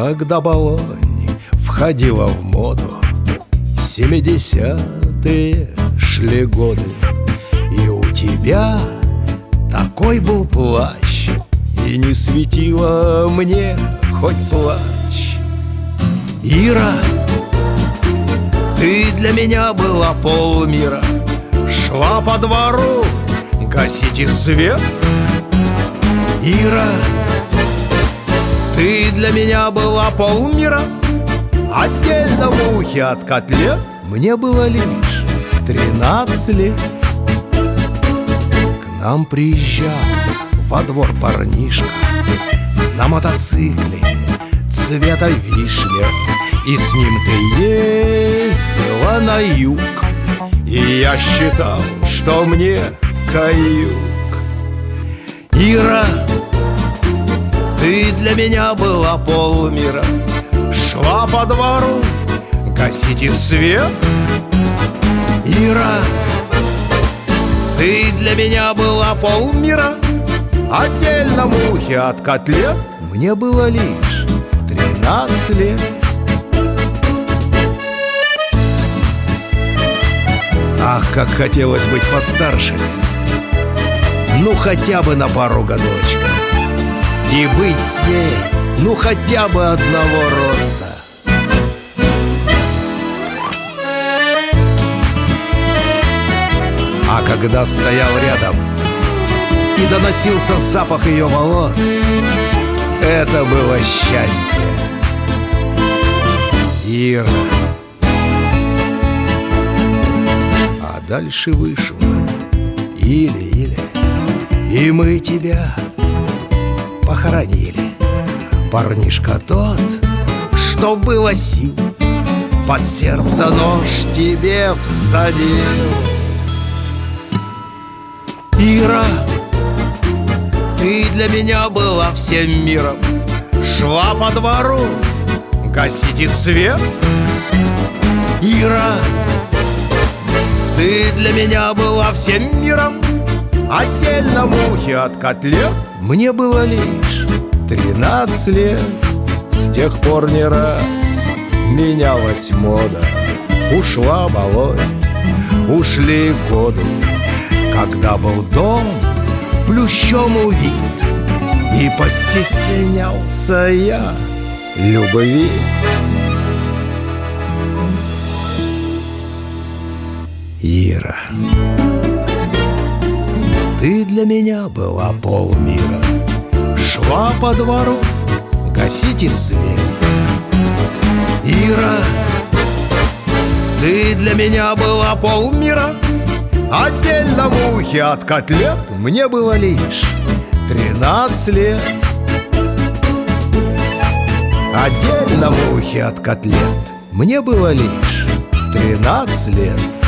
Когда Болонь входила в моду, 70-е шли годы, и у тебя такой был плащ, и не светило мне хоть плачь. Ира, ты для меня была полмира, шла по двору, гасите свет. Ира, ты для меня была полмира, отдельно мухи от котлет. Мне было лишь 13 лет. К нам приезжал во двор парнишка на мотоцикле цвета вишня, и с ним ты ездила на юг, и я считал, что мне каюк. Ира, ты для меня была полмира, шла по двору, гасите свет. Ира, ты для меня была полмира, отдельно мухи от котлет. Мне было лишь 13 лет. Ах, как хотелось быть постарше, ну хотя бы на пару годочков, и быть с ней, ну хотя бы одного роста. А когда стоял рядом и доносился запах ее волос, это было счастье. Ира. А дальше вышло или, и мы тебя похоронили. Парнишка тот, что было сил, под сердце нож тебе всадил. Ира, ты для меня была всем миром, шла по двору, гасите свет. Ира, ты для меня была всем миром, отдельно мухи от котлет. Мне было лишь 13 лет. С тех пор не раз менялась мода, ушла Болонь, ушли годы, когда был дом плющом увит, и постеснялся я любви. Ира, ты для меня была полмира, шла по двору, гасите свет. Ира, ты для меня была полмира, отдельно мухи от котлет. Мне было лишь 13 лет. Отдельно мухи от котлет. Мне было лишь 13 лет.